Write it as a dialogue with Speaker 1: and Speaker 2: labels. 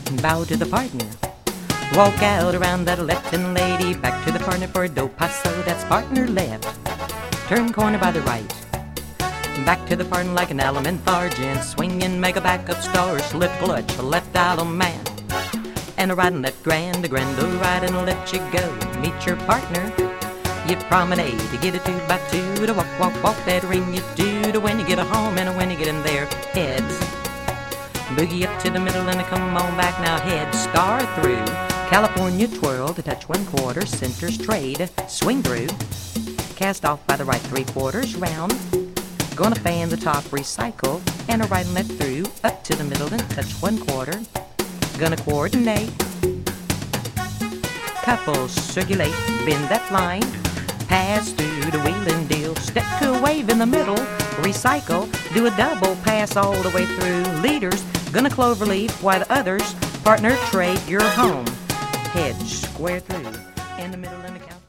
Speaker 1: bow to the partner. Walk out around that left-hand lady, back to the partner for a do paso, that's partner left. Turn corner by the right, back to the partner like an Alimentar gent, swinging mega backup star, slip clutch, left idle man. And a right and left grand, a right and let you go. Meet your partner, you promenade, to get a 2x2, to walk that ring you do, to when you get home and when you get in there, heads. Boogie up to the middle and come on back now, head, star through. California twirl to touch 1/4, center straight, swing through. Cast off by the right 3/4, round. Gonna fan the top, recycle, and a right and left through, up to the middle and touch 1/4. Gonna coordinate. Couples circulate, bend that line. Pass through the wheel and deal, step to a wave in the middle, recycle, do a double, pass all the way through. Leaders, gonna clover leaf, while the others, partner trade your home. Head square through, in the middle and the count.